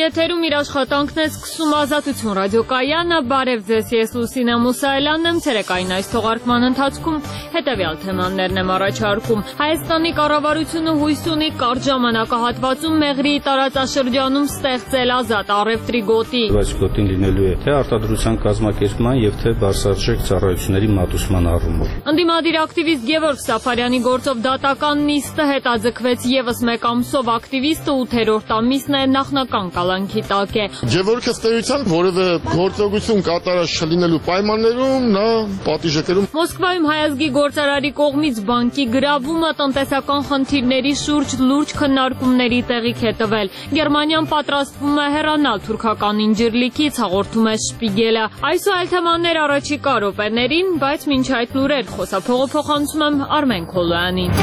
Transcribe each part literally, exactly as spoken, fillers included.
եթերում իր աշխատանքն է սկսում Ազատություն ռադիոկայանը, բարև ձեզ, ես Լուսինե Մուսայելյանն եմ, ցերեկային այս թողարկման ընթացքում հետևյալ թեմաներն եմ առաջարկում։ Հայաստանի կառավարությունը հույս ունի կարճ ժամանակահատվածում Մեղրի տարածաշրջանում ստեղծել ազատ առևտրի գոտի։ Բայց գոտին լինելու է թե արտադրության կազմակերպման եւ թե բարձրաձեռք ծառայությունների մատուցման առումով։ Ընդդիմադիր ակտիվիստ Գևորգ Սաֆարյանի գործով դատական նիստը հետաձգվեց եւս մեկ ամսով, ակտիվիստը ութերորդ ամիսն է նախնական կալանքի տակ է։ Գևորգը ստերության որևէ գործողություն կատարած չլինելու պայմաններում նա պատիժ է կրում։ Մոսկվայում հայազգի գործարարի կողմից բանկի գրավումը տնտեսական խնդիրների շուրջ լուրջ քննարկումների տեղիք է տվել։ Գերմանիան պատրաստվում է հեռանալ թուրքական ինջիրլիքից, հաղորդում է Շպիգելը։ Այս ու այլ թեմաներ առաջիկա րոպեներին, բայց մինչ այդ լուրեր խոսափողը փոխանցում եմ Արմեն Քոլոյանին։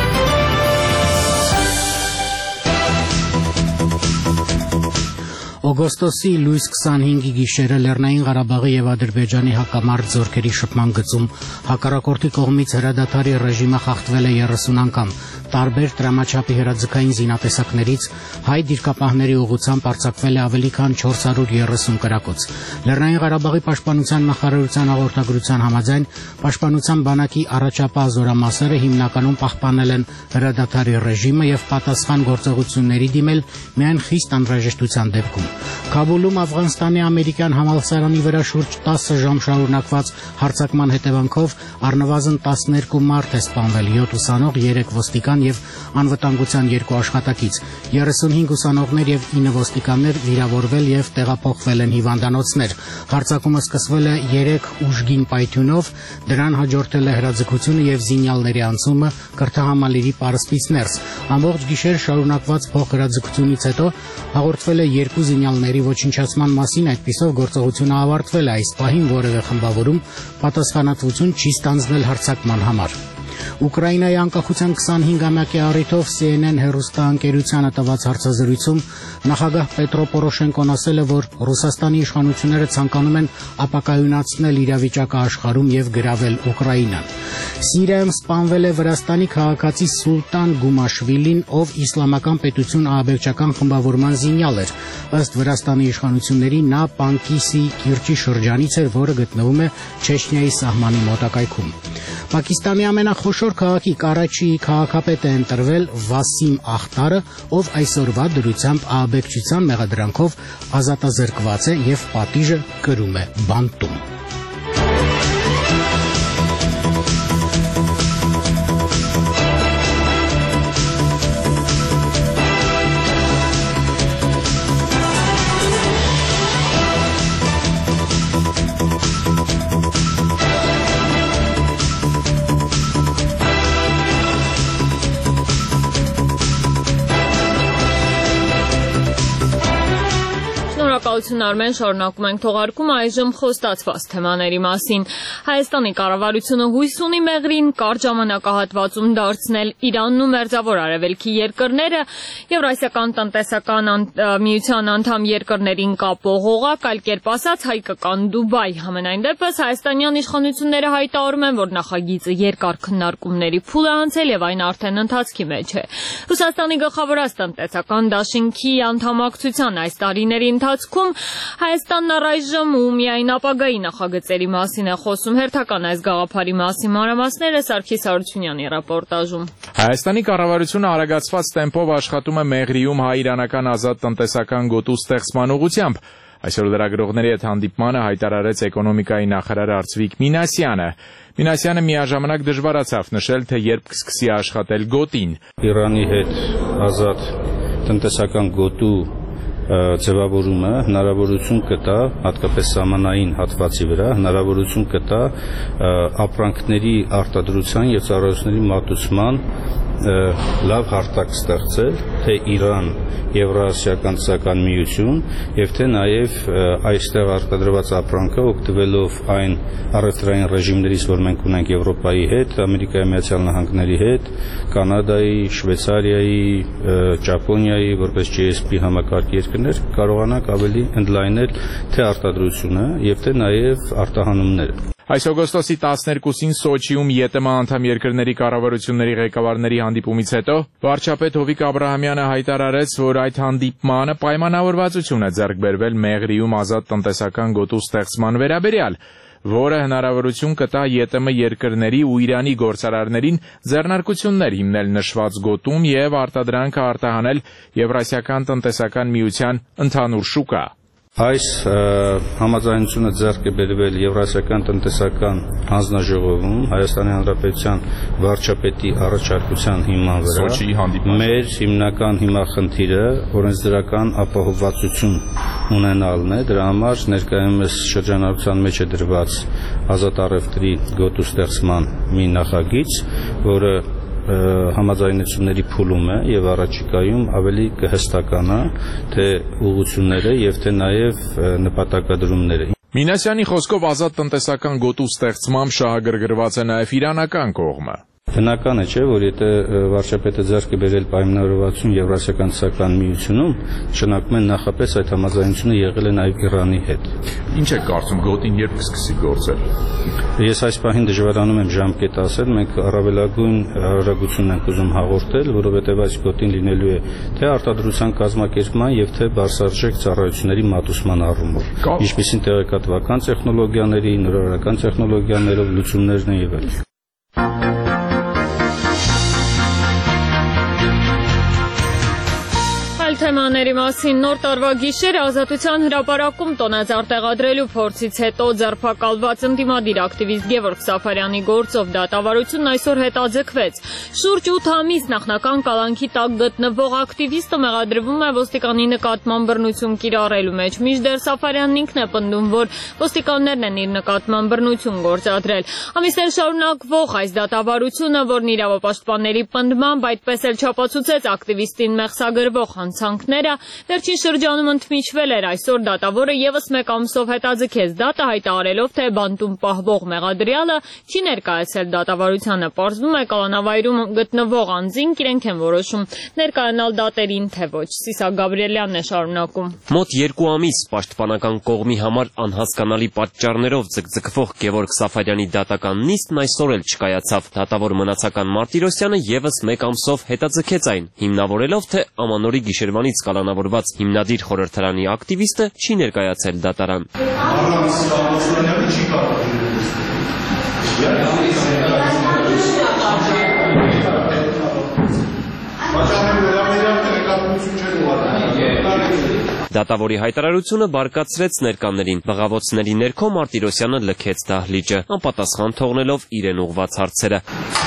Օգոստոսի լույս քսանհինգի գիշերը Լեռնային Ղարաբաղի եւ Ադրբեջանի հակամարտ զորքերի շփման գծում հակառակորդի կողմից հրադադարի ռեժիմը խախտվել է երեսուն անգամ։ Տարբեր դրամաչափի հրաձգային զինատեսակներից հայ դիրքապահների ուղղությամբ արձակվել է ավելի քան չորս հարյուր երեսուն կրակոց։ Լեռնային Ղարաբաղի պաշտպանության նախարարության հաղորդագրության համաձայն պաշտպանության բանակի առաջապահ զորամասերը հիմնականում պահպանել են հրադադարի ռեժիմը եւ պատասխան գործողությունների դիմել միայն խիստ անհրաժեշտության դեպքում։ Քաբուլում Աֆղանստանի ամերիկյան համալսարանի վրա շուրջ տասը ժամ շարունակված հարձակման հետևանքով առնվազն տասներկու մարդ է սպանվել, յոթ ուսանող, երեք ոստիկան եւ անվտանգության երկու աշխատակից, երեսունհինգ ուսանողներ եւ ինը ոստիկաններ վիրավորվել եւ տեղափոխվել են հիվանդանոցներ։ Հարձակումը սկսվել է երեք ուժգին պայթյունով, դրան հաջորդել է հրաձգությունը եւ զինյալների անցումը կրթահամալիրի պարսպից ներս։ Ամբողջ գիշեր շարունակված փոխհրաձգությունից հետո հաղորդվել է երկու զինյալների ոչնչացման մասին, այդպիսով գործողությունը ավարտվել է։ Այս պահին որևէ խմբավորում պատասխանատվություն չի ստանձնել հարձակման համար։ Ուկրաինայի անկախության քսանհինգամյակի առիթով C N N հեռուստաընկերությանը տված հարցազրույցում նախագահ Պետրո Պորոշենկոն ասել է, որ Ռուսաստանի իշխանությունները ցանկանում են ապակայունացնել իրավիճակը աշխարհում եւ գրավել Ուկրաինան։ Սիրիայում սպանվել է Վրաստանի քաղաքացի Սուլտան Գումաշվիլին, ով իսլամական պետություն ահաբեկչական խմբավորման զինյալ էր։ Ըստ Վրաստանի իշխանությունների նա Պանկիսի կիրճի շրջանից էր, որը գտնվում է Չեչնիայի սահմանի մոտակայքում։ Պակիստանի ամենախոշոր քաղաքի Կարաչիի քաղաքապետ է ընտրվել Վասիմ Ախտարը, ով այսօրվա դրությամբ ահաբեկչության մեղադրանքով ազատազրկված է եւ պատիժը կրում է բանտում։ Շնորհակալություն Արմեն, շարունակում ենք թողարկումը այժմ խոստացված թեմաների մասին։ Հայաստանի կառավարությունը հույս ունի Մեղրին կարճ ժամանակահատվածում դարձնել Իրանն ու Մերձավոր Արևելքի երկրները Եվրասիական տնտեսական միության անդամ երկրներին կապող օղակ, այլ կերպ ասած հայկական Դուբայ։ Համենայն դեպս հայաստանյան իշխանությունները հայտարարում են, որ նախագիծը երկար քննարկումների փուլ է անցել եւ այն արդեն ընթացքի մեջ է։ Ռուսաստանի գլխավորած տնտեսական դաշինքի անդամակցության այս տարիների ընթացքում Հայաստանն առայժմ ու միայն ապագայի նախագծերի մասին է խոսում։ Հերթական այս գաղափարի մասին մանրամասները Սարգիս Հարությունյանի ռեպորտաժում։ Հայաստանի կառավարությունը արագացված տեմպով աշխատում է Մեղրիում հայ-իրանական ազատ տնտեսական գոտու ստեղծման ուղղությամբ։ Այսօր լրագրողների հետ հանդիպմանը հայտարարեց էկոնոմիկայի նախարար Արծվիկ Մինասյանը։ Մինասյանը միաժամանակ դժվարացավ նշել, թե երբ կսկսի աշխատել գոտին։ Իրանի հետ ազատ տնտեսական գոտու ձևավորումը հնարավորություն կտա հատկապես սահմանային հատվածի վրա հնարավորություն կտա ապրանքների արտադրության եւ ծառայությունների մատուցման լավ հարթակ ստեղծել թե Իրան, Եվրասիական տնտեսական միություն եւ թե նաեւ այստեղ արտադրված ապրանքը օգտվելով այն առևտրային ռեժիմներից, որ մենք ունենք Եվրոպայի հետ, Ամերիկայի Միացյալ Նահանգների հետ, Կանադայի, Շվեյցարիայի, Ճապոնիայի, որպես G S P համակարգ երկրներ կարողանանք ավելի ընդլայնել թե արտադրությունը եւ թե նաեւ արտահանումները։ Այս օգոստոսի տասներկուսին Սոչիում ԵՏՄ անդամ երկրների կառավարությունների ղեկավարների հանդիպումից հետո վարչապետ Հովիկ Աբրահամյանը հայտարարեց, որ այդ հանդիպմանը պայմանավորվածություն է ձեռք բերվել Մեղրիում ազատ տնտեսական գոտու ստեղծման վերաբերյալ, որը հնարավորություն կտա ԵՏՄ երկրների ու Իրանի գործարարներին ձեռնարկություններ հիմնել նշված գոտում և արտադրանքը արտահանել Եվրասիական տնտեսական միության ընդհանուր շուկա։ Այս համաձայնությունը ձեռք է բերվել Եվրասիական տնտեսական հանձնաժողովում Հայաստանի Հանրապետության վարչապետի առաջարկության հիման վրա։ Մեր հիմնական հիմախնդիրը օրենսդրական ապահովվածություն ունենալն է, դրա համար ներկայումս շրջանառության մեջ է դրված ազատ առևտրի գոտու ստեղծման մի նախագիծ, որը համաձայնությունների փուլում է եւ առաջիկայում ավելի կհստականա թե ուղղությունները եւ թե նաեւ նպատակադրումները։ Մինասյանի խոսքով ազատ տնտեսական գոտու ստեղծմամբ շահագրգռված է նաեւ իրանական կողմը։ Բնական է, չէ, որ եթե վարչապետը ձեռք է բերել պայմանավորվածություն Եվրասիական տնտեսական միությունում, նշանակում է նախապես այդ համաձայնությունը եղել է նաև Իրանի հետ։ Ինչ է կարծում, գոտին երբ կսկսի գործել։ Ես այս պահին դժվարանում եմ ժամկետ ասել, մենք առավելագույն հարաբերություն ենք ուզում հաղորդել, որովհետև այս գոտին լինելու է թե արտադրության կազմակերպման եւ թե բարձրարժեք ծառայությունների մատուցման առումով, ինչպիսին տեղեկատվական տեխնոլոգիաների, նորարարական տեխնոլոգիաներով լուծումներն են եւ այլն։ Թեմաների մասին նոր տարվա գիշերը Ազատության հրապարակում տոնածառ տեղադրելու փորձից հետո ձերբակալված ընդդիմադիր ակտիվիստ Գևորգ Սաֆարյանի գործով դատավարությունն այսօր հետաձգվեց։ Շուրջ ութ ամիս նախնական կալանքի տակ գտնվող ակտիվիստը մեղադրվում է ոստիկանի նկատմամբ բռնություն կիրառելու մեջ, մինչդեռ Սաֆարյանն ինքն է պնդում, որ ոստիկաններն են իր նկատմամբ բռնություն գործադրել։ Ամիսներ շարունակվող այս դատավարությունը, որն իրավապաշտպանների պնդմամբ այդպես էլ չապացուցեց ակտիվիստին մեղսագրվող հանցանքները, վերջին շրջանում ընդմիջվել էր այսօր դատավորը եւս մեկ ամսով հետաձգեց դատը, հայտարարելով, թե բանտում պահվող մեղադրյալը չի ներկայացել դատավարությանը։ Պարզվում է կալանավայրում գտնվող անձինք իրենք են որոշում ներկայանալ դատերին, թե ոչ։ Սիսակ Գաբրիելյանն է շարունակում։ Մոտ երկու ամիս պաշտպանական կողմի համար անհասկանալի պատճառներով ձգձգվող Գևորգ Սաֆարյանի դատական նիստն այսօր էլ չկայացավ։ Դատավոր մնացական Մարտիրոսյանը եւս մեկ ամսով հետաձգեց այն, հիմնավորելով, թե ամանորի գիշերվանից կալանավորված հիմնադիր խորհրդարանի ակտիվիստը չի ներկայացել դատարան։ Դատավորի հայտարարությունը բարկացրեց ներկաներին։ Բղավոցների ներքո Մարտիրոսյանը լքեց դահլիճը, անպատասխան թողնելով իրեն ուղղված հարցերը։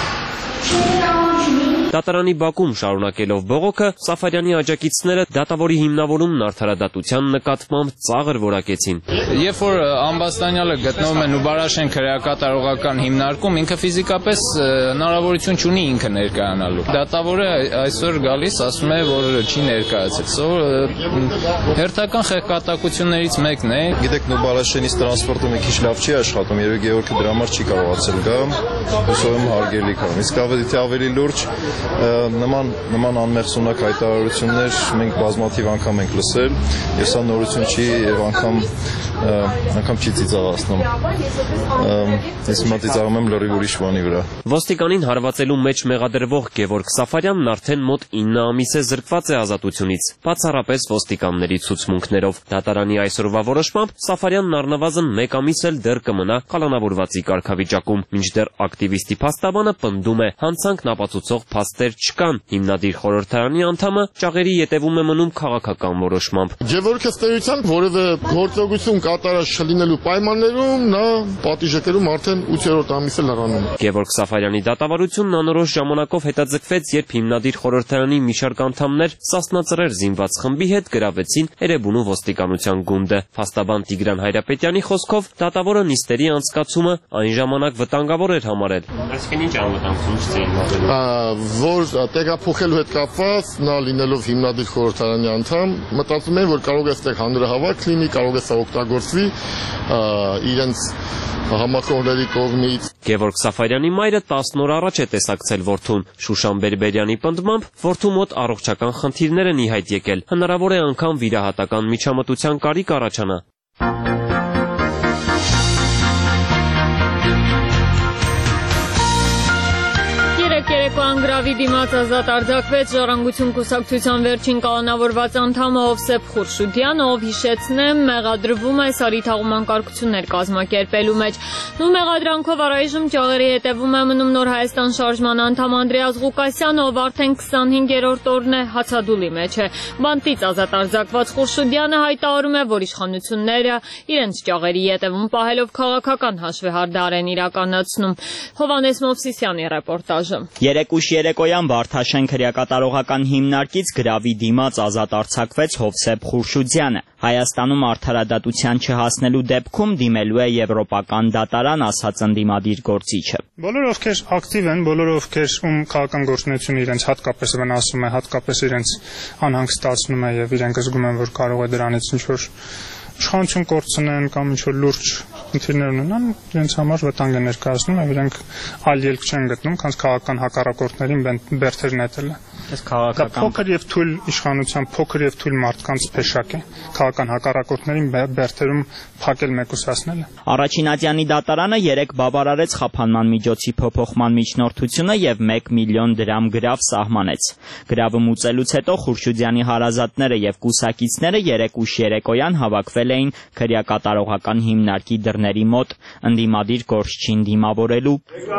Դատարանի բակում շարունակելով բողոքը, Սաֆարյանի աջակիցները դատավորի հիմնավորումն արդարադատության նկատմամբ ծաղր որակեցին։ Երբ որ ամբաստանյալը գտնվում է Նուբարաշեն քրեակատարողական հիմնարկում, ինքը ֆիզիկապես հնարավորություն չունի ինքը ներկայանալու։ Դատավորը այսօր գալիս ասում է, որ չի ներկայացել։ Սա հերթական խեղկատակություններից մեկն է։ Գիտեք, Նուբարաշենից տրանսպորտը մի քիչ լավ չի աշխատում, երբ Գևորգը դրա համար չի կարողացել գա, հուսով եմ հարգելի կա։ Իսկ ավելի թե ավելի լուրջ նման նման անմեղսունակ հայտարարություններ մենք բազմաթիվ անգամ ենք լսել, եւ սա նորություն չի եւ անգամ անգամ չի ծիծաղացնում։ Ես հիմա ծիծաղում եմ լրիվ ուրիշ բանի վրա։ Ոստիկանին հարվածելու մեջ մեղադրվող Գևորգ Սաֆարյանն արդեն մոտ ինը ամիս է զրկված է ազատությունից, բացառապես ոստիկանների ցուցմունքներով։ Դատարանի այսօրվա որոշմամբ Սաֆարյանն առնվազն մեկ ամիս էլ դեռ կմնա կալանավորվածի կարգավիճակում, մինչդեռ ակտիվիստի փաստաբանը պնդում է, հանցանքն ապացուցող փաստեր չկան։ Հիմնադիր խորհրդարանի անդամը ճաղերի ետևում է մնում քաղաքական որոշմամբ։ Գևորգը ստերության որևէ գործողություն կատարած չլինելու պայմաններում նա պատիժ է կրում արդեն ութերորդ ամիսը լրանում։ Գևորգ Սաֆարյանի դատավարությունն անորոշ ժամանակով հետաձգվեց, երբ հիմնադիր խորհրդարանի մի շարք անդամներ սասնածռեր զինված խմբի հետ գրավեցին Էրեբունու ոստիկանության գունդը։ Փաստաբան Տիգրան Հայրապետյանի խոսքով դատավորը նիստերի անցկացումը այն ժամանակ վտանգավոր էր համարել։ Այսինքն ինչ անվտանգություն չծին։ Որ տեղափոխելու հետ կապված նա լինելով հիմնադիր խորհրդարանի անդամ, մտածում եմ, որ կարող է այստեղ հանրահավաք լինի, կարող է սա օգտագործվի իրենց համախոհների կողմից։ Գևորգ Սաֆարյանի մայրը տասն օր առաջ է տեսակցել որդուն։ Շուշան Բերբերյանի պնդմամբ որդու մոտ առողջական խնդիրներ են ի հայտ եկել։ Հնարավոր է անգամ վիրահատական միջամտության կարիք առաջանա։ Գրավի դիմաց ազատ արձակվեց Ժառանգություն կուսակցության վերջին կալանավորված անդամը Հովսեփ Խուրշուդյանը, ով հիշեցնեմ, մեղադրվում է սարիթաղման կարգություններ կազմակերպելու մեջ։ Նույն մեղադրանքով առայժմ ճաղերի հետևում է մնում Նոր Հայաստան շարժման անդամ Անդրեաս Ղուկասյանը, ով արդեն քսանհինգերորդ օրն է հացադուլի մեջ է։ Բանտից ազատ արձակված Խուրշուդյանը հայտարարում է, որ իշխանությունները իրենց ճաղերի ետևում պահելով քաղաքական հաշվեհարդար են իրականացնում։ Հովանես Մովսիսյանի ռեպորտաժը։ Երեկուշ երեկոյան Վարդաշենք հրեակատարողական հիմնարկից գրավի դիմաց ազատ արձակվեց Հովսեփ Խուրշուդյանը։ Հայաստանում արդարադատության չհասնելու դեպքում դիմելու է եվրոպական դատարան, ասաց ընդդիմադիր գործիչը։ Բոլորը ովքեր ակտիվ են, բոլորը ովքեր ում քաղաքական գործունեությունը իրենց հատկապես վնասում է, հատկապես իրենց անհանգստացնում է եւ իրենք զգում են, որ կարող է դրանից ինչ-որ իշխանություն կորցնեն կամ ինչ-որ լուրջ խնդիրներ ունենան, իրենց համար վտանգ է ներկայացնում եւ իրենք այլ ելք չեն գտնում, քան քաղաքական հակառակորդներին բերթեր նետելը։ Այս քաղաքական փոքր եւ թույլ իշխանության փոքր եւ թույլ մարդկանց փեշակ է քաղաքական հակառակորդներին բերթերում փակել մեկուսացնելը։ Առաջինատյանի դատարանը երեք բավարարեց խափանման միջոցի փոփոխման միջնորդությունը եւ մեկ միլիոն դրամ գրավ սահմանեց։ Գրավը մուծելուց հետո Խուրշուդյանի հարազատները եւ կուսակիցները երեկուշ երեկոյան հավաքվել էին քրեակատարողական հիմնարկի դռների մոտ ընդդիմադիր գործչին դիմավորելու։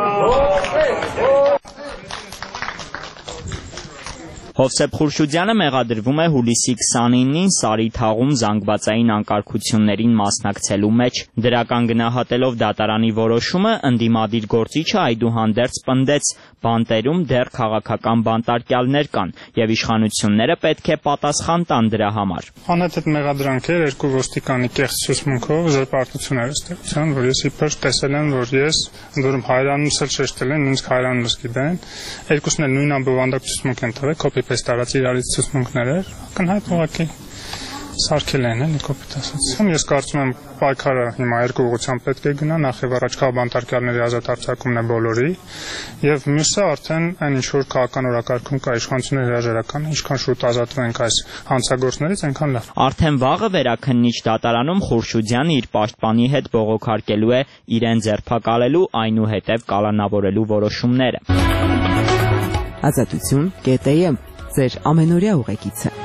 Հովսեփ Խուրշուդյանը մեղադրվում է հուլիսի քսանինին Սարիթաղում զանգվածային անկարգություններին մասնակցելու մեջ։ Դրական գնահատելով դատարանի որոշումը, ընդդիմադիր գործիչը այդուհանդերձ պնդեց, բանտերում դեռ քաղաքական բանտարկյալներ կան եւ իշխանությունները պետք է պատասխան տան դրա համար։ Անհետ մեղադրանքեր երկու ոստիկանի կեղծ ցուցմունքով զրպարտություններ ստեղծան, որ ես իբր տեսել եմ, որ ես ընդորում հայրանումս էլ շեշտել են, նույնիսկ հայրանումս գիտեն, երկուսն էլ նույն ամբողջանդակ ցուցմունք են տվել, կոպի պես տարած իրարից ցուցմունքներ էր, ակնհայտ ուղղակի սարքել են, էլի կոպիտ ասած։ Ես կարծում եմ պայքարը հիմա երկու ուղղությամբ պետք է գնա, նախ եւ առաջ քաղաքաբանտարկյալների ազատ արձակումն է բոլորի, եւ մյուսը արդեն այն ինչ որ քաղաքական օրակարգում կա իշխանությունների հրաժարական, ինչքան շուտ ազատվենք այս հանցագործներից, այնքան լավ։ Արդեն վաղը վերաքննիչ դատարանում Խուրշուդյանը իր պաշտպանի հետ բողոքարկելու է իրեն ձերբակալելու, այնուհետև կալանավորելու որոշումները։ Ազատություն կետ է եմ ձեր ամենօրյա ուղեկիցը։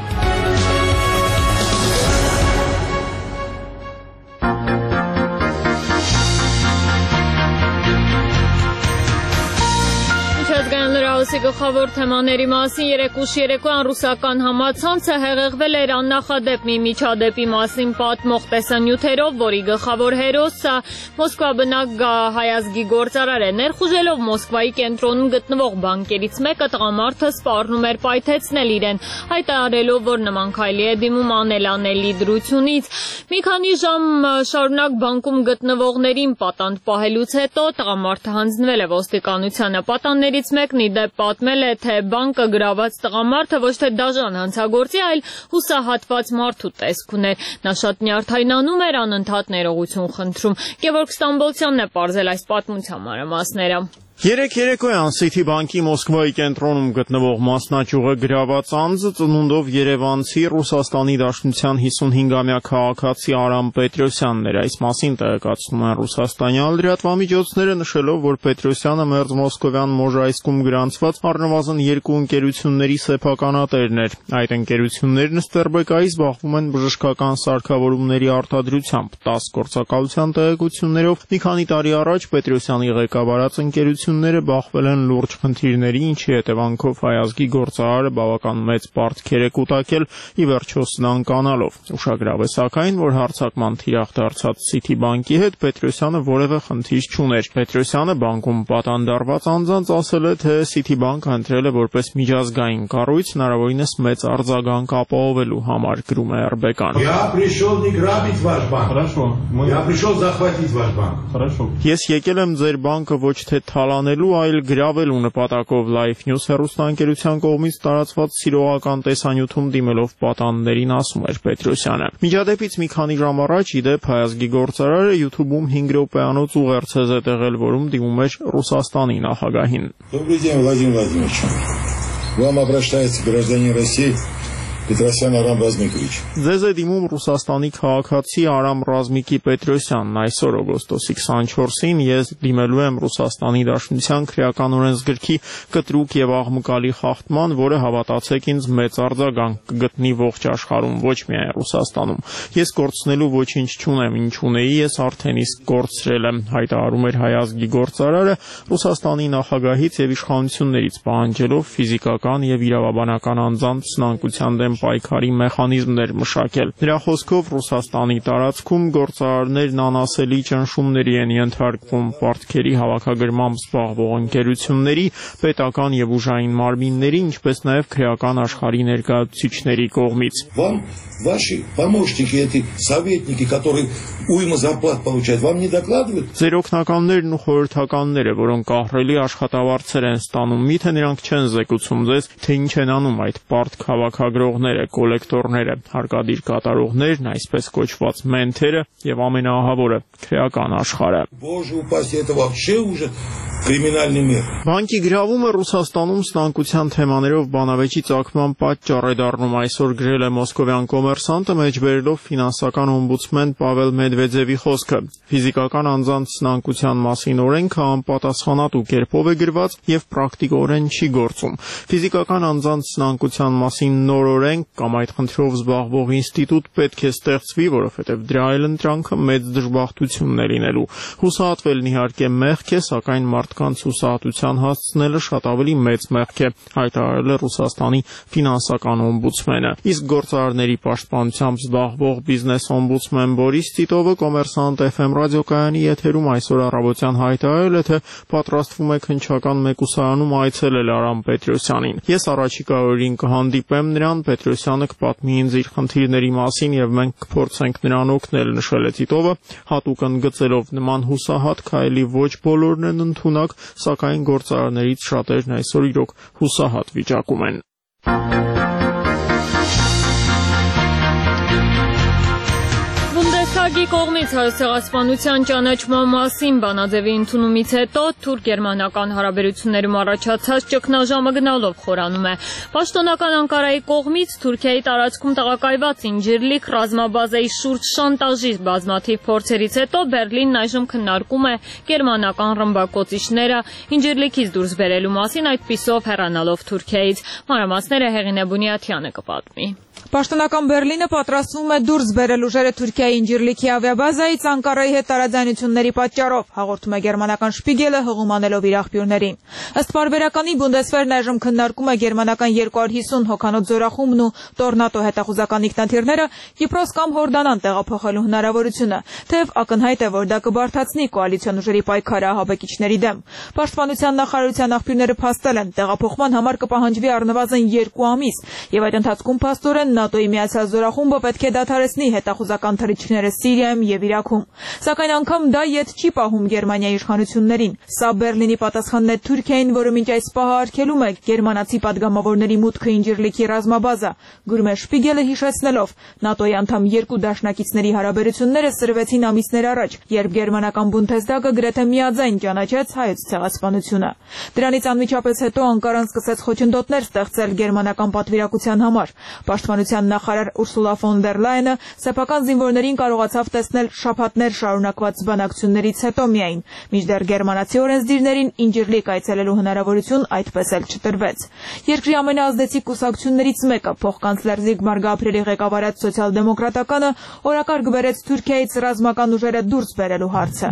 Լրահոսի գլխավոր թեմաների մասին երեկուշ երեկոյան ռուսական համացանցը հեղեղվել էր աննախադեպ մի միջադեպի մասին պատմող տեսանյութերով, որի գլխավոր հերոսը Մոսկվա բնակ հայազգի գործարար է։ Ներխուժելով Մոսկվայի կենտրոնում գտնվող բանկերից մեկը, տղամարդը սպառնում էր պայթեցնել իրեն, հայտարարելով, որ նման քայլի է դիմում անելանելի դրությունից։ Մի քանի ժամ շարունակ բանկում գտնվողներին պատանդ պահելուց հետո տղամարդը հանձնվել է ոստիկանությանը։ Պատաններից մեկն ի դեպ պատմել է, թե բանկը գրաված տղամարդը ոչ թե դաժան հանցագործի, այլ հուսահատված մարդու տեսք ուներ։ Նա շատ նյարդայնանում էր, անընդհատ ներողություն խնդրում։ Գևորգ Ստամբոլցյանն է պարզել այս պատմության մանրամասները։ Երեք երեկոյան City բանկի Մոսկվայի կենտրոնում գտնվող մասնաճյուղը գրաված անձը ծնունդով երևանցի Ռուսաստանի Դաշնության հիսունհինգամյա քաղաքացի Արամ Պետրոսյանն էր։ Այս մասին տեղեկացնում են ռուսաստանյան լրատվամիջոցները, նշելով, որ Պետրոսյանը մերձ մոսկովյան Մոժայսկում գրանցված առնվազն երկու ընկերությունների սեփականատերն էր։ Այդ ընկերություններն ըստ эр бэ կա-ի զբաղվում են բժշկական սարքավորումների արտադրությամբ։ տասը գործակալության տեղեկություններով մի քանի տարի առաջ Պետրոսյանի ղեկավարած ընկերությունը ները բախվել են լուրջ խնդիրների, ինչի հետևանքով հայազգի գործարարը բավական մեծ պարտքեր է կուտակել, ի վերջո սնանկանալով։ Ուշագրավ է սակայն, որ հարձակման թիրախ դարձած City բանկի հետ Պետրոսյանը որևէ խնդիր չուներ։ Պետրոսյանը բանկում պատանդարված անձանց ասել է, թե City բանկը ընտրել է որպես միջազգային կառույց հնարավորինս մեծ արձագանք ապահովելու համար, գրում է эр бэ կան։ Я пришел не грабить ваш банк. Хорошо. Я пришел захватить ваш банк. Хорошо. Ես եկել եմ ձեր բանկը ոչ թե թալանելու, այլ գրավելու նպատակով Life News հեռուստաընկերության կողմից տարածված սիրողական տեսանյութում դիմելով պատաններին ասում էր Պետրոսյանը։ Միջադեպից մի քանի ժամ առաջ ի դեպ հայազգի գործարարը YouTube-ում հինգ րոպեանոց ուղերձ է տեղել, որում դիմում էր Ռուսաստանի նախագահին։ Добрый день, Владимир Владимирович. Вам обращается гражданин России Պետրոսյան Արամ Ռազմիկովիչ։ Ձեզ է դիմում Ռուսաստանի քաղաքացի Արամ Ռազմիկի Պետրոսյանն այսօր օգոստոսի քսանչորսին ես դիմելու եմ Ռուսաստանի Դաշնության քրեական օրենսգրքի կտրուկ եւ աղմկալի խախտման, որը հավատացեք ինձ մեծ արձագանք կգտնի ողջ աշխարհում, ոչ միայն Ռուսաստանում։ Ես կորցնելու ոչինչ չունեմ, ինչ ունեի, ես արդեն իսկ կորցրել եմ, հայտարարում էր հայ ազգի գործարարը Ռուսաստանի նախագահից եւ իշխանություններից պահանջելով ֆիզիկական եւ իրավաբանական անձանց սնանկության դեմ պայքարի մեխանիզմներ մշակել։ Նրա խոսքով Ռուսաստանի տարածքում գործարարներն անասելի ճնշումների են ենթարկվում պարտքերի հավաքագրմամբ զբաղվող ընկերությունների, պետական եւ ուժային մարմինների, ինչպես նաեւ քրեական աշխարհի ներկայացուցիչների կողմից։ Вам ваши помощники, эти советники, которые уйма зарплат получают, вам не докладывают? Ձեր օգնականներն ու խորհրդականները, որոնք ահռելի աշխատավարձեր են ստանում, միթե նրանք չեն զեկուցում ձեզ, թե ինչ են անում այդ պարտք հավաքագրողները, կոլեկտորները, հարկադիր կատարողներն, այսպես կոչված մենթերը եւ ամենաահավորը քրեական աշխարհը։ Боже упаси, это вообще уже կրիմինալնի մեր։ Բանկի գրավումը Ռուսաստանում սնանկության թեմաներով բանավեճի ծագման պատճառ է դառնում, այսօր գրել է Մոսկովյան կոմերսանտը մեջբերելով ֆինանսական օմբուդսմեն Պավել Մեդվեդևի խոսքը։ Ֆիզիկական անձանց սնանկության մասին օրենքը անպատասխանատու կերպով է գրված եւ պրակտիկորեն չի գործում։ Ֆիզիկական անձանց սնանկության մասին նոր օրենք կամ այդ խնդրով զբաղվող ինստիտուտ պետք է ստեղծվի, որովհետեւ դրա այլընտրանքը մեծ դժբախտությունն է լինելու։ Հուսահատվելն իհարկե մեղք է, սակայն մարդկանց հուսահատության հասցնելը շատ ավելի մեծ մեղք է, հայտարարել է Ռուսաստանի ֆինանսական օմբուդսմենը։ Իսկ գործարարների պաշտպանությամբ զբաղվող բիզնես օմբուդսմեն Բորիս Տիտովը Կոմերսանտ էֆ էմ ռադիոկայանի եթերում այսօր առավոտյան հայտարարել է, թե պատրաստվում է քննչական մեկուսարանում այցելել Արամ Պետրոսյանին։ Ես առաջիկա օրերին կհանդիպեմ նրան, Պետրոսյանը կպատմի ինձ իր խնդիրների մասին եւ մենք կփորձենք նրան օգնել, նշել է Տիտովը, հատուկ ընդգծելով նման հուսահատ քայլի ոչ բոլորն են ընդունակ, սակայն գործարարներից շատերն այսօր իրոք հուսահատ վիճակում են։ Բունդեսթագի կողմից հայ-ցեղասպանության ճանաչման մասին բանաձևի ընդունումից հետո թուրք-գերմանական հարաբերություններում առաջացած ճգնաժամը գնալով խորանում է։ Պաշտոնական Անկարայի կողմից Թուրքիայի տարածքում տեղակայված Ինջիրլիկ ռազմաբազայի շուրջ շանտաժի բազմաթիվ փորձերից հետո Բերլինն այժմ քննարկում է գերմանական ռմբակոծիչները Ինջիրլիկից դուրս բերելու մասին, այդպիսով հեռանալով Թուրքիայից։ Մանրամասները Հեղինե Բունյաթյանը կպատմի։ Պաշտոնական Բերլինը պատրաստվում է դուրս բերել ուժերը Թուրքիայի Ինջիրլիկի ավիաբազայից Անկարայի հետ տարաձայնությունների պատճառով, հաղորդում է գերմանական Շպիգելը հղում անելով իր աղբյուրներին։ Ըստ պարբերականի Բունդեսվերն այժմ քննարկում է գերմանական երկու հարյուր հիսուն հոգանոց զորախումբն ու Տորնատո հետախուզական ինքնաթիռները Կիպրոս կամ Հորդանան տեղափոխելու հնարավորությունը, թեև ակնհայտ է, որ դա կբարդացնի կոալիցիոն ուժերի պայքարը ահաբեկիչների դեմ։ Պաշտպանության նախարարության աղբյուրները փաստել են, տեղափոխման համար կպահանջվի առնվազն երկու ամիս, եւ այդ ընթացքում փաստորեն ՆԱՏՕ-ի միացյալ զորախումբը պետք է դադարեցնի հետախուզական թռիչքները Սիրիայում եւ Իրաքում։ Սակայն անգամ դա ետ չի պահում Գերմանիայի իշխանություններին։ Սա Բերլինի պատասխանն է Թուրքիային, որը մինչ այս պահը արգելում է գերմանացի падգամավորների մուտքը Ինջիրլիկի ռազմաբազա։ Գրում է Շպիգելը հիշեցնելով, ՆԱՏՕ-ի անդամ երկու դաշնակիցների հարաբերությունները սրվեցին ամիսներ առաջ, երբ գերմանական Բունդեսդագը գրեթե միաձայն ճանաչեց հայոց ցեղասպանությունը։ Դրանից անմիջապես հետո Անկարան սկսեց խոչընդոտներ ստեղծել գերմանական պատվիրակության համար։ Պաշտպանության նախարար Ուրսուլա ֆոն դեր Լայենը սեփական զինվորներին կարողացավ տեսնել շաբաթներ շարունակված բանակցություններից հետո միայն, մինչդեռ գերմանացի օրենսդիրներին Ինջիրլիկ այցելելու հնարավորություն այդպես էլ չտրվեց։ Երկրի ամենաազդեցիկ կուսակցություններից մեկը, փոխկանցլեր Զիգմար Գաբրիելի ղեկավարած սոցիալ-դեմոկրատականը, օրակարգ բերեց Թուրքիայից ռազմական ուժերը դուրս բերելու հարցը։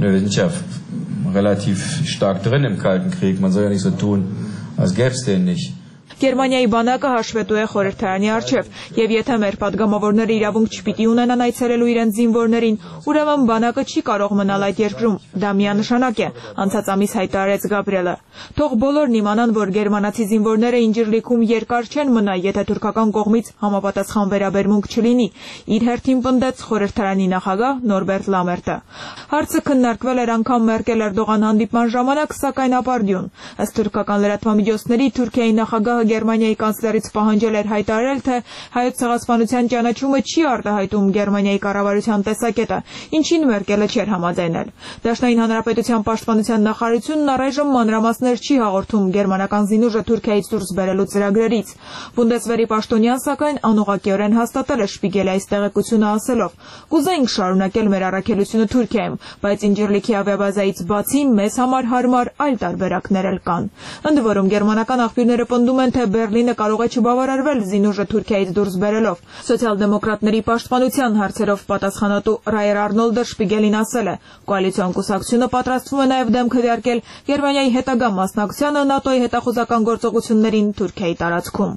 Relativ stark drin im Kalten Krieg, man soll ja nicht so tun, als gäbe es den nicht. Գերմանիայի բանակը հաշվետու է խորհրդարանի առջև, եւ եթե մեր падգամավորները իրավունք չպիտի ունենան այցելելու իրենց զինվորներին, ուրեմն բանակը չի կարող մնալ այդ երկրում։ Դա միանշանակ է, անցած ամիս հայտարարեց Գաբրիելը։ Թող բոլորն իմանան, որ գերմանացի զինվորները Ինջիրլիկում երկար չեն մնա, եթե թուրքական կողմից համապատասխան վերաբերմունք չլինի, իր հերթին պնդեց խորհրդարանի նախագահ Նորբերտ Լամերտը։ Հարցը քննարկվել էր անգամ Մերկել-Էրդողան հանդիպման ժամանակ, սակայն ապարդյուն։ Ըստ թուրքական լրատվամիջոցների Թուրքիայի նախագահը Գերմանիայի կանցլերից պահանջել էր հայտարարել, թե հայոց ցեղասպանության ճանաչումը չի արտահայտում Գերմանիայի կառավարության տեսակետը, ինչին Մերկելը չէր համաձայնել։ Դաշնային Հանրապետության պաշտպանության նախարարությունն առայժմ մանրամասներ չի հաղորդում գերմանական զինուժը Թուրքիայից դուրս բերելու ծրագրերից։ Բունդեսվերի պաշտոնյան սակայն անուղղակիորեն հաստատել է Շպիգելի այս տեղեկությունը ասելով. «Կուզեինք շարունակել մեր առաքելությունը Թուրքիայում, բայց Ինջիրլիքի ավիաբազայից բացի մեզ համար հարմար այլ տարբերակներ էլ կան»։ Ընդ որում գերմանական աղբյուրները պնդում են, թե Բերլինը կարող է չբավարարվել զինուժը Թուրքիայից դուրս բերելով։ Սոցիալ-դեմոկրատների պաշտպանության հարցերով պատասխանատու Ռայեր Արնոլդը Շպիգելին ասել է. «Կոալիցիոն կուսակցությունը պատրաստվում է նաև դեմ քվեարկել Գերմանիայի հետագա մասնակցությանը ՆԱՏՕ-ի հետախուզական գործողություններին Թուրքիայի տարածքում»։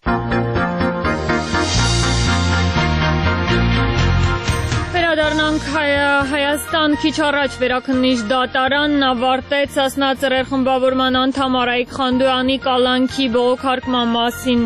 Վերադառնանք Հայաստան, քիչ առաջ Վերաքննիչ դատարանն ավարտեց Սասնա Ծռեր խմբավորման անդամ Արայիկ Խանդոյանի կալանքի բողոքարկման մասին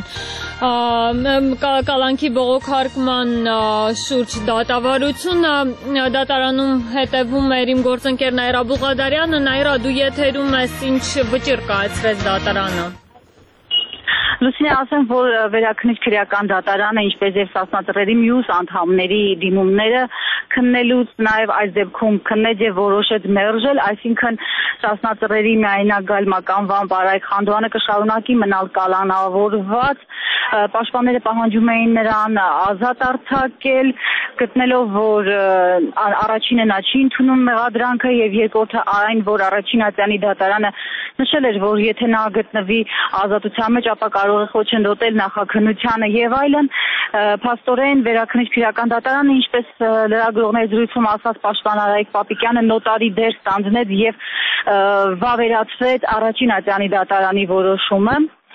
կալանքի բողոքարկման շուրջ դատավարությունը։ Դատարանում հետևում էր իմ գործընկեր Նաիրա Բուղադարյանը։ Նաիրա, դու եթերում ես, ինչ վճիռ կայացրեց դատարանը։ Լուսինե, ասեմ, որ Վերաքննիչ քրեական դատարանը, ինչպես եւ Սասնա Ծռերի մյուս անդամների դիմումները քննելուց նաև այս դեպքում քննեց եւ որոշեց մերժել, այսինքն Սասնա Ծռերի միայնակ գալմականվան Արայիկ Խանդոյանը կշարունակի մնալ կալանավորված։ Պաշտպանները պահանջում էին նրան ազատ արձակել, գտնելով, որ առաջինը նա չի ընդունում մեղադրանքը եւ երկրորդը այն, որ առաջին ատյանի դատարանը նշել էր, որ եթե նա գտնվի ազատության մեջ, ապա կարող է խոչընդոտել նախաքննությանը եւ այլն։ Փաստորեն Վերաքննիչ քրեական դատարանը, ինչպես լրագրողների զրույցում ասաց պաշտպան Արայիկ Պապիկյանը, նոտարի դեր ստանձնեց եւ վավերացրեց առաջին ատյանի դատարանի որոշումը։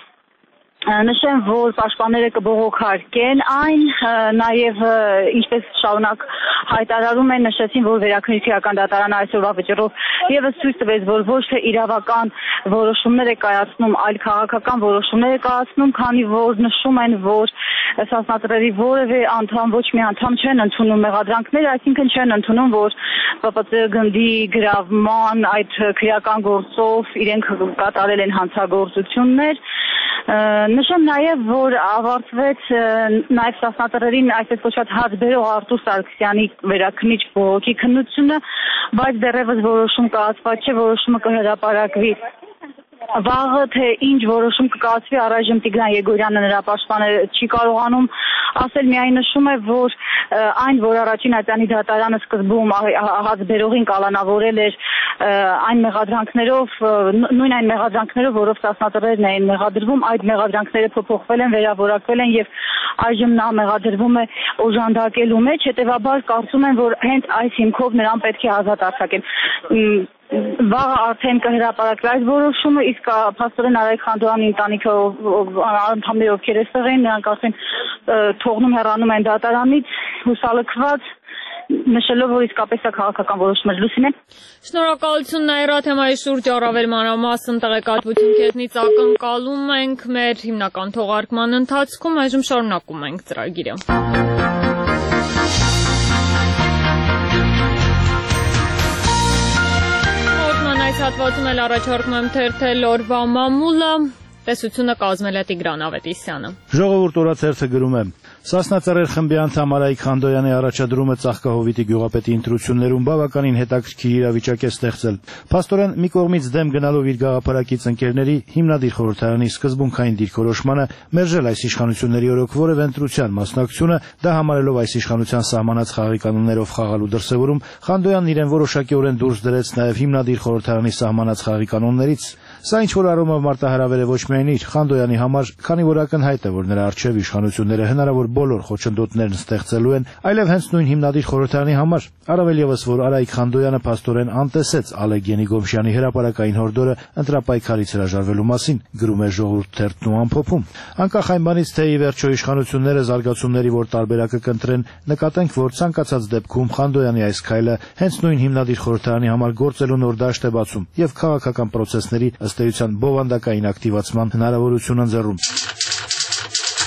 Նշեմ, որ պաշտպանները կբողոքարկեն այն, նաև ինչպես շարունակ հայտարարում են, նշեցին, որ Վերաքննիչ քրեական դատարանը այսօրվա վճռով եւս ցույց տվեց, որ ոչ թե իրավական որոշումներ է կայացնում, այլ քաղաքական որոշումներ է կայացնում, քանի որ նշում են, որ Սասնա Ծռերի որևէ անդամ, ոչ մի անդամ չեն ընդունում մեղադրանքները, այսինքն չեն ընդունում, որ Պ Պ Ծ գնդի գրավման այդ քրեական գործով իրենք կատարել են հանցագործություններ։ Նշեմ նաև, որ ավարտվեց նաև Սասնա Ծռերին այսպես կոչված հացբերող Արտուր Սարգսյանի Վերաքննիչ բողոքի քննությունը, բայց դեռևս որոշում կայացված չէ, որոշումը կհրապարակվի վաղը, թե ինչ որոշում կկայացվի, առայժմ Տիգրան Եգորյանը նրա պաշտպանը չի կարողանում ասել, միայն նշում է, որ այն, որ առաջին ատյանի դատարանը սկզբում հացբերողին կալանավորել էր այն մեղադրանքներով, նույն այն մեղադրանքներով, որով Սասնա Ծռերն էին մեղադրվում, այդ մեղադրանքները փոփոխվել են, վերավորակվել են եւ այժմ նա մեղադրվում է օժանդակելու մեջ, հետեւաբար կարծում եմ, որ հենց այս հիմքով նրան պետք է ազատ արձակել։ Վաղը արդեն կհրապարակվի այս որոշումը, իսկ փաստորեն Արայիկ Խանդոյանի ընտանիքը անդամները ովքեր այստեղ են, նրանք արդեն թողնում հեռանում են դատարանից հուսալքված, նշելով, որ իսկապես է քաղաքական որոշում էր։ Լուսինե։ Շնորհակալություն Նաիրա, թեմայի շուրջ առավել մանրամասն տեղեկատվություն քեզնից ակնկալում ենք մեր հիմնական թողարկման ընթացքում, այժմ շարունակում ենք ծրագիրը։ Այս հատվածում էլ առաջարկում եմ թերթել օրվա մամուլը, տեսությունը կազմել է Տիգրան Ավետիսյանը։ Ժողովուրդ օրացերծը գրում է. Սասնա Ծռեր խմբի անդամ Արայիկ Խանդոյանի առաջադրումը Ծաղկահովիտի գյուղապետի ընտրություններում բավականին հետաքրքիր իրավիճակ է ստեղծել։ Փաստորեն մի կողմից դեմ գնալով իր գաղափարակից ընկերների հիմնադիր խորհրդարանի սկզբունքային դիրքորոշմանը մերժել այս իշխանությունների օրոք որևէ ընտրության մասնակցությունը, դա համարելով այս իշխանության սահմանած խաղի կանոններով խաղալու դրսևորում, Խանդոյանն իրեն որոշակիորեն դուրս դրեց նաև հիմնադիր խորհրդարանի սահմանած խաղի կանոններից։ Սա ինչ որ առումով մարտահրավեր է ոչ միայն իր Խանդոյանի համար, քանի որ ակնհայտ է, որ նրա առջև իշխանությունները հնարավոր բոլոր խոչընդոտներն ստեղծելու են, այլև հենց նույն հիմնադիր խորհրդարանի համար, առավել եւս որ Արայիկ Խանդոյանը փաստորեն անտեսեց Ալեկ Ենիգոմշյանի հրապարակային հորդորը ընտրապայքարից հրաժարվելու մասին, գրում է Ժողովուրդ թերթն ու ամփոփում։ Անկախ այն բանից, թե ի վերջո իշխանությունները զարգացումների որ տարբերակը կընտրեն, նկատենք, որ ցանկացած դեպքում Խանդոյանի այս քայլը հենց նույն հիմնադիր խորհրդարանի համար գործելու նոր դաշտ է բացում եւ քաղաքական process-ների ըստ էության բովանդակային ակտիվացման հնարավորություն ընձեռում։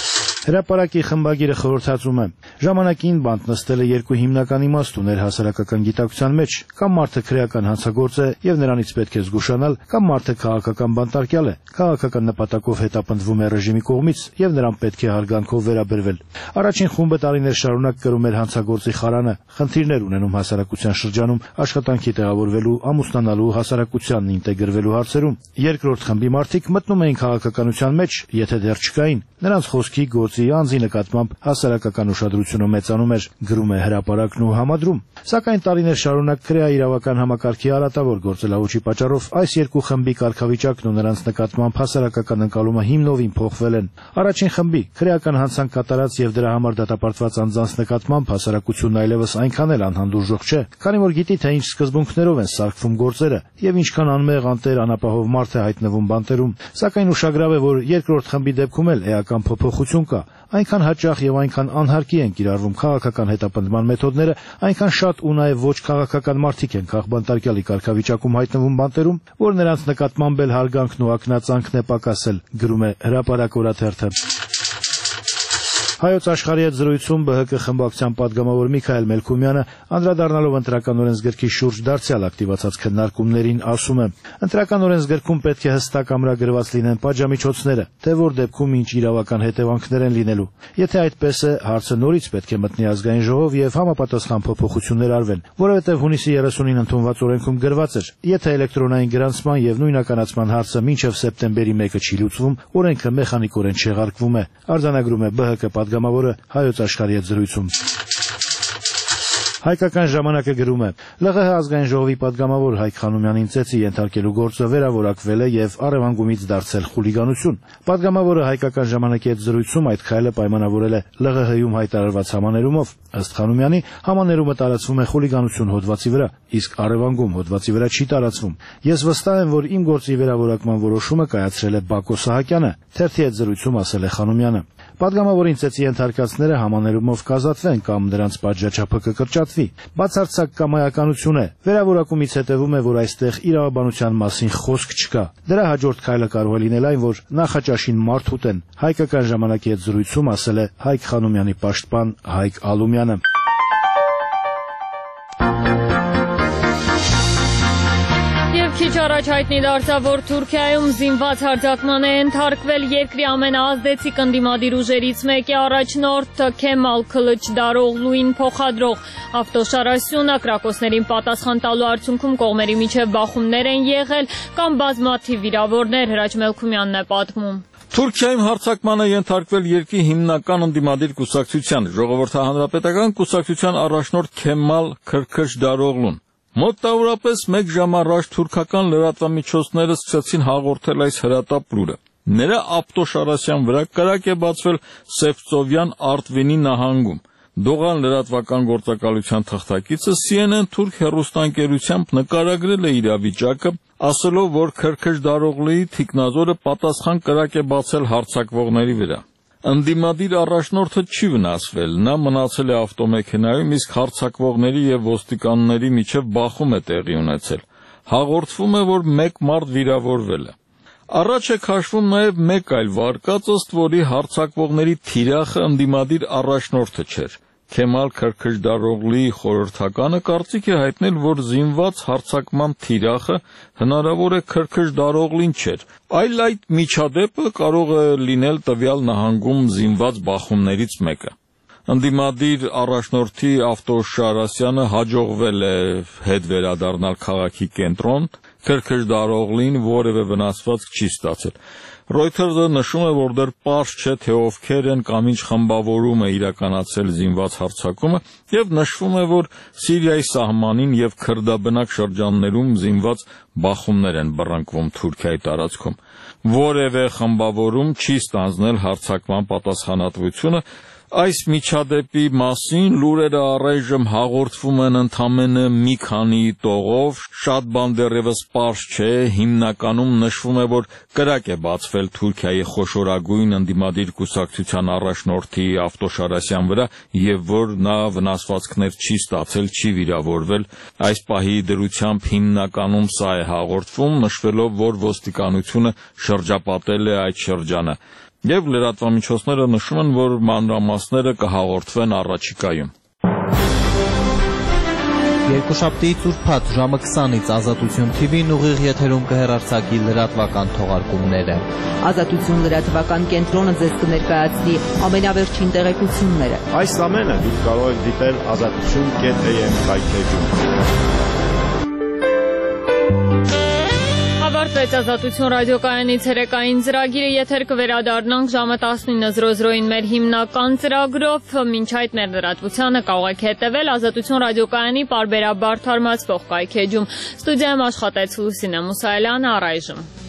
Հրապարակի խմբագիրը խորհրդածում է. ժամանակին բանտ նստելը երկու հիմնական իմաստ ուներ հասարակական գիտակցության մեջ, կամ մարդը քրեական հանցագործ է եւ նրանից պետք է զգուշանալ, կամ մարդը քաղաքական բանտարկյալ է, քաղաքական նպատակով հետապնդվում է ռեժիմի կողմից եւ նրան պետք է հարգանքով վերաբերվել։ Առաջին խումբը տարիներ շարունակ կրում էր հանցագործի խարանը, խնդիրներ ունենում հասարակության շրջանում աշխատանքի տեղավորվելու, ամուսնանալու, հասարակությանն ինտեգրվելու հարցերում։ Երկրորդ խմբի մարդիկ մտնում էին քաղաքականության մեջ, եթե դեռ չկային, նրանց խոսքի, գործի, անձի նկատմամբ հասարակական ուշադրությունը մեծանում էր, գրում է հրապարակն ու համադրում։ Սակայն տարիներ շարունակ քրեաիրավական համակարգի արատավոր գործելավոճի պատճառով այս երկու խմբի կարգավիճակն ու նրանց նկատմամբ հասարակական ընկալումը հիմնովին փոխվել են։ Առաջին խմբի քրեական հանցանք կատարած եւ դրա համար դատապարտված անձանց նկատմամբ հասարակությունն այլևս այնքան էլ անհանդուրժող չէ, քանի որ գիտի թե ինչ սկզբունքներով են սարքվում գործերը եւ ինչքան անմեղ, անտեր, անապահով մարդ է հայտնվում բանտերում։ Սակայն ուշագրավ է, որ երկրորդ խմբի դեպքում էլ էական փոփոխություն կա։ Այնքան հաճախ եւ այնքան անհարկի են կիրառվում քաղաքական հետապնդման մեթոդները, այնքան շատ ու նաեւ ոչ քաղաքական մարդիկ են քաղբանտարկյալի կարգավիճակում հայտնվում բանտերում, որ նրանց նկատմամբ էլ հարգանքն ու ակնածանքն է պակասել, գրում է հրապարակ օրաթերթը։ Հայոց աշխարհի հետ զրույցում ԲՀԿ խմբակցության падգամավոր Միքայել Մելքումյանը անդրադառնալով ընտրական օրենսգրքի շուրջ դարձյալ ակտիվացած քննարկումներին ասում է. ընտրական օրենսգրքում պետք է հստակ ամրագրված լինեն պատժամիջոցները, թե որ դեպքում ինչ իրավական հետևանքներ են լինելու։ Եթե այդպես է, հարցը նորից պետք է մտնի ազգային ժողով եւ համապատասխան փոփոխություններ արվեն, որովհետեւ հունիսի երեսունին ընդունված օրենքում գրված էր. եթե էլեկտրոնային գրանցման եւ նույնականացման հարցը մինչեւ սեպտեմբերի մեկը չի լուծվում, օրենքը մեխանիկորեն չեղարկվում է, արձանագրում է ԲՀԿ падգամավորը Հայոց աշխարհի հետ զրույցում։ Հայկական ժամանակը գրում է. ԼՂՀ ազգային ժողովի падգամավոր Հայկ Խանոմյանին ծեծի ենթարկելու գործը վերավորակվել է եւ առևանգումից դարձել խուլիգանություն։ Падգամավորը Հայկական ժամանակի հետ զրույցում այդ քայլը պայմանավորել է ԼՂՀ-ում հայտարարված համաներումով։ Ըստ Խանոմյանի, համաներումը տարածվում է խուլիգանություն հոդվածի վրա, իսկ առևանգում հոդվածի վրա չի տարածվում։ Ես վստահ եմ, որ իմ գործի վերավորակման որոշումը կայացրել է Բակո Սահակյանը, թերթի հետ զրույցում ասել է Խանոմյանը։ Падգամավորին ծեծի ենթարկածները համաներումով կազատվեն կամ նրանց պատժաչափը կկրճատվի։ Բացարձակ կամայականություն է։ Վերավորակումից հետևում է, որ այստեղ իրավաբանության մասին խոսք չկա։ Դրա հաջորդ քայլը կարող է լինել այն, որ նախաճաշին մարդ ուտեն։ Հայկական ժամանակի հետ զրույցում ասել է Հայկ Խանոմյանի պաշտպան Հայկ Ալումյանը։ Քիչ առաջ հայտնի դարձավ, որ Թուրքիայում զինված հարձակման է ենթարկվել երկրի ամենաազդեցիկ ընդդիմադիր ուժերից մեկի առաջնորդ Քեմալ Քլիչդարօղլուին փոխադրող ավտոշարասյունը կրակոցներին պատասխան տալու արդյունքում կողմերի միջև բախումներ են եղել կամ բազմաթիվ վիրավորներ, Հրաչ Մելքումյանն է պատմում։ Թուրքիայում հարձակման է ենթարկվել երկրի հիմնական ընդդիմադիր կուսակցության ժողովրդահանրապետական կուսակցության առաջնորդ Քեմալ Քլիչդարօղլուն։ Մոտավորապես մեկ ժամ առաջ թուրքական լրատվամիջոցները սկսեցին հաղորդել այս հրատապ լուրը։ Նրա ավտոշարասյան վրա կրակ է բացվել Սևծովյան Արտվինի նահանգում։ Դողան լրատվական գործակալության թղթակիցը C N N թուրք հեռուստաընկերությամբ նկարագրել է իրավիճակը, ասելով, որ Քլիչդարօղլուի թիկնազորը պատասխան կրակ է բացել հարձակվողների վրա։ Ընդդիմադիր առաջնորդը չի վնասվել, նա մնացել է ավտոմեքենայում, իսկ հարձակվողների եւ ոստիկանների միջև բախում է տեղի ունեցել։ Հաղորդվում է, որ մեկ մարդ վիրավորվել է։ Առաջ է քաշվում նաեւ մեկ այլ վարկած, ըստ որի հարձակվողների թիրախը ընդդիմադիր առաջնորդը չէր։ Քեմալ Քլիչդարօղլուի խորհրդականը կարծիք է հայտնել, որ զինված հարձակման թիրախը հնարավոր է Քլիչդարօղլին չէր, այլ այդ միջադեպը կարող է լինել տվյալ նահանգում զինված բախումներից մեկը։ Ընդդիմադիր առաջնորդի ավտոշարասյանը հաջողվել է հետ վերադառնալ քաղաքի կենտրոն, Քլիչդարօղլին որևէ վնասվածք չի ստացել։ Reuters-ը նշում է, որ դեռ պարզ չէ, թե ովքեր են կամ ինչ խմբավորում է իրականացել զինված հարձակումը, եւ նշվում է, որ Սիրիայի սահմանին եւ քրդաբնակ շրջաններում զինված բախումներ են բռնկվում Թուրքիայի տարածքում։ Որևէ խմբավորում չի ստանձնել հարձակման պատասխանատվությունը։ Այս միջադեպի մասին լուրերը առայժմ հաղորդվում են ընդամենը մի քանի տողով, շատ բան դեռևս պարզ չէ, հիմնականում նշվում է, որ կրակ է բացվել Թուրքիայի խոշորագույն ընդդիմադիր կուսակցության առաջնորդի ավտոշարասյան վրա եւ որ նա վնասվածքներ չի ստացել, չի վիրավորվել։ Այս պահի դրությամբ հիմնականում սա է հաղորդվում, նշվելով, որ ոստիկանությունը շրջապատել է այդ շրջանը։ Եվ լրատվամիջոցները նշում են, որ մանրամասները կհաղորդվեն առաջիկայում։ Երկուշաբթիից ուրբաթ ժամը քսանից Ազատություն Թի Վին ուղիղ եթերում կհեռարձակի լրատվական թողարկումները։ Ազատություն լրատվական կենտրոնը ձեզ կներկայացնի ամենավերջին տեղեկությունները։ Այս ամենը դուք կարող եք դիտել ազատություն կետ է եմ կայքեջում։ Ավարտվեց Ազատություն ռադիոկայանի ցերեկային ծրագիրը, եթեր կվերադառնանք ժամը տասնինը զրո զրոյին մեր հիմնական ծրագրով, մինչ այդ ներլրատվությանը կարող եք հետևել Ազատություն ռադիոկայանի պարբերաբար թարմացվող կայքեջում։ Ստուդիայում աշխատեց Լուսինե Մուսայելյանը, առայժմ։